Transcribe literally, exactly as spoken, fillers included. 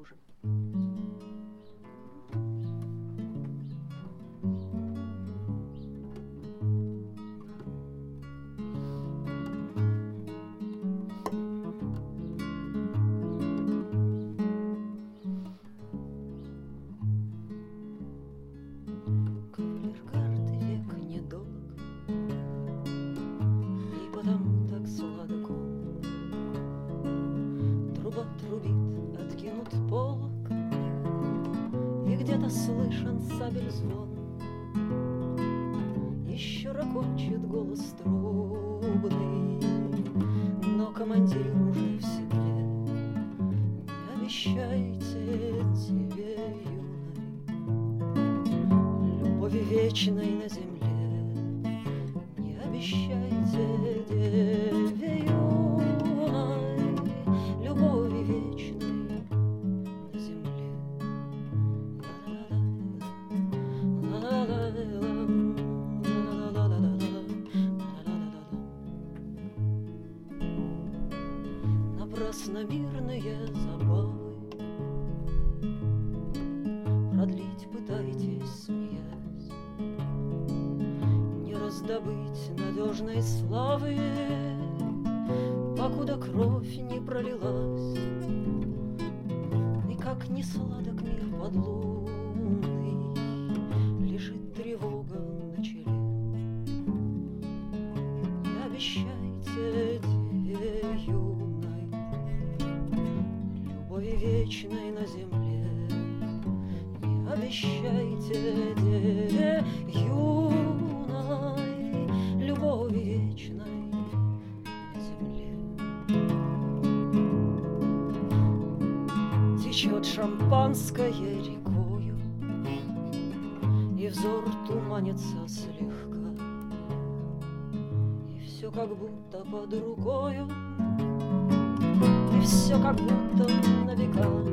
хуже. Кавалергард век недолг, и потому так сладок он. Труба трубит, откинут полог, и где-то слышен сабель звон. Еще ракочет голос трубный, но командир уже в седле. Не обещайте тебе, любови вечной на земле, не обещайте деве юной любови вечной на земле. Напрасно мирные забавы продлить пытаетесь, смеясь, не раздобыть надежной славы, покуда кровь не пролилась. И как не сладок мир подлунный, лежит тревога на челе. Не обещайте деве юной любови вечной на земле. Обещайте деве юной любови вечной на земле. Течет шампанское рекою, и взор туманится слегка, и все как будто под рукою, и все как будто на века.